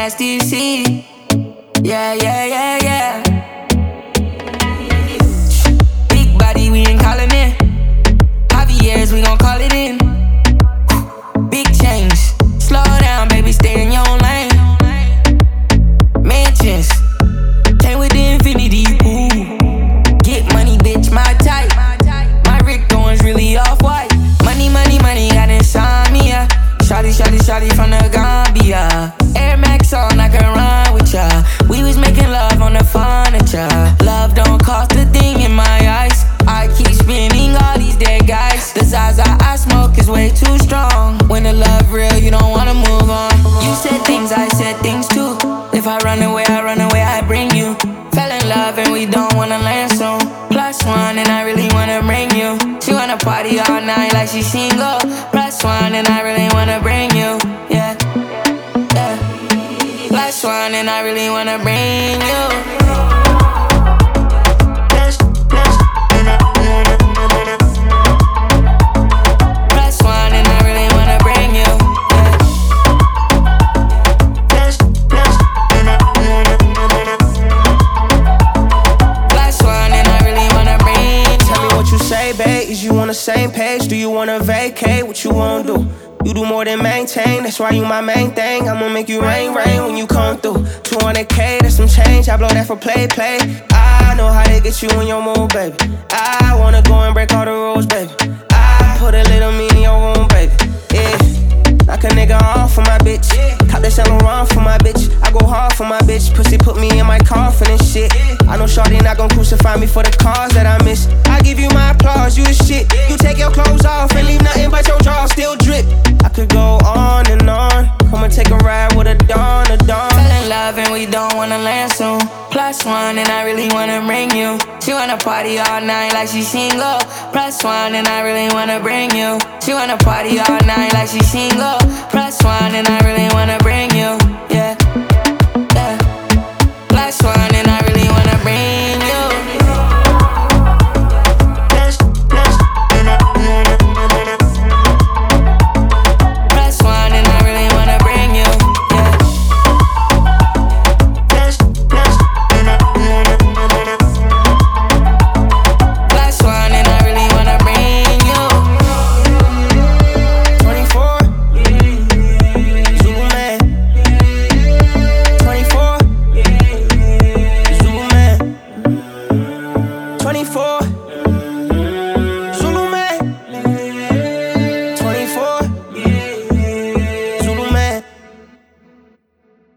nasty C. Yeah, yeah, yeah, yeah. Big body, we ain't calling in. Javier's, we gon' call it in. Big change. Slow down, baby, stay in your own lane. Mansions. Came with the infinity, ooh. Get money, bitch, my type. My Rick Owens really off-white. Money, money, money, got insomnia. Shawty, shawty, shawty from the Gambia. Air Max on, I can run with ya. We was making love on the furniture. Love don't cost a thing in my eyes. I keep spinning all these dead guys. The Zaza I smoke is way too strong. When the love real, you don't wanna move on. You said things, I said things too. If I run away, I bring you. Fell in love and we don't wanna land soon. +1 and I really wanna bring you. She wanna party all night like she single. +1 and I really wanna bring you. Yeah, yeah. +1 and I really wanna bring you. Is you on the same page? Do you wanna vacate? What you wanna do? You do more than maintain, that's why you my main thing. I'ma make you rain, rain when you come through. 200K, that's some change, I blow that for play. I know how to get you in your mood, baby. I wanna go and break all the rules, baby. I put a little me in your room, baby. Yeah, knock a nigga off for my bitch. Cop that Saint Laurent for my bitch. I go hard for my bitch. Pussy put me in my coffin and shit. I know shawty not gon' crucify me for the cause that I miss. I give you my applause, you the shit. You take your clothes off and leave nothing but your drawers still drip. I could go on and on. Come and take a ride with a dawn. Fell in love and we don't wanna land soon. +1 and I really wanna bring you. She wanna party all night like she single. +1 and I really wanna bring you. She wanna party all night like she single. +1 and I really wanna bring you. Yeah, yeah. +1 and I